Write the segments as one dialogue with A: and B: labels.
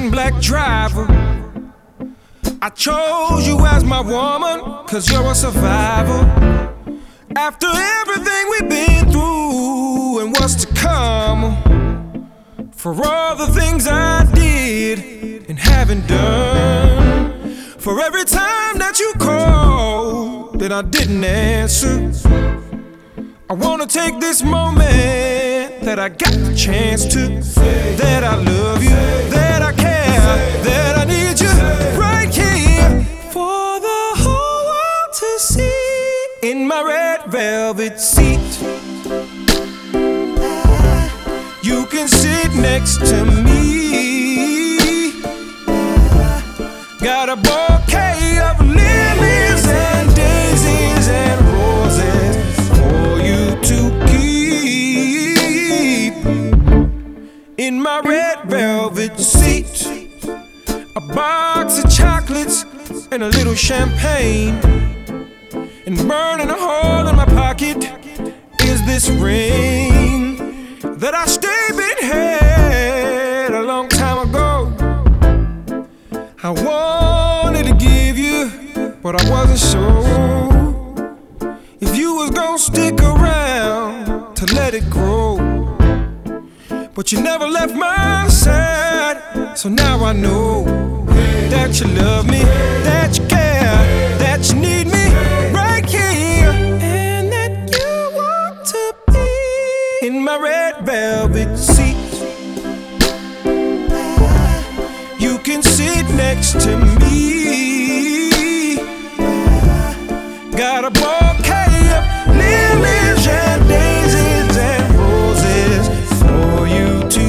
A: one black driver. I chose you as my woman, 'cause you're a survivor. After everything we've been through and what's to come, for all the things I did and haven't done, for every time that you called that I didn't answer, I wanna take this moment that I got the chance to say that I love you, that I care, that I need you right here for the whole world to see. In my red velvet seat, you can sit next to me. Got a bouquet of lilies and daisies and roses for you to keep. In my red velvet seat, a box of chocolates and a little champagne. And burning a hole in my pocket is this ring that I stayed in had a long time ago. I wanted to give you, but I wasn't sure if you was gonna stick around to let it grow. But you never left my side, so now I know that you love me, that you care, that you need me right here, and that you want to be in my red velvet seat. You can sit next to me. Got a bouquet of lilies and daisies and roses for you to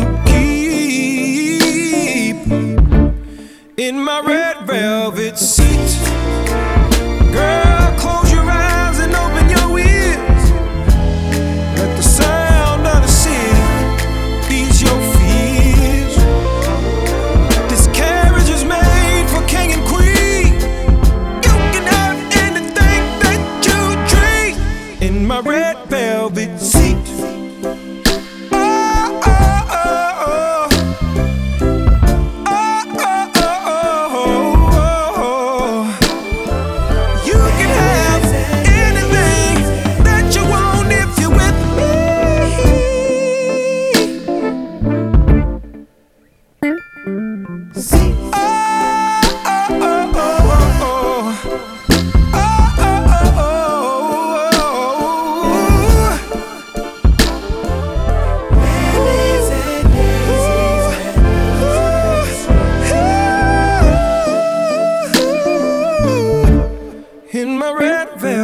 A: keep. In my red velvet seat, girl, close your eyes and open your ears. Let the sound of the city ease your fears. This carriage is made for king and queen. You can have anything that you dream. In my red velvet seat. In my red velvet.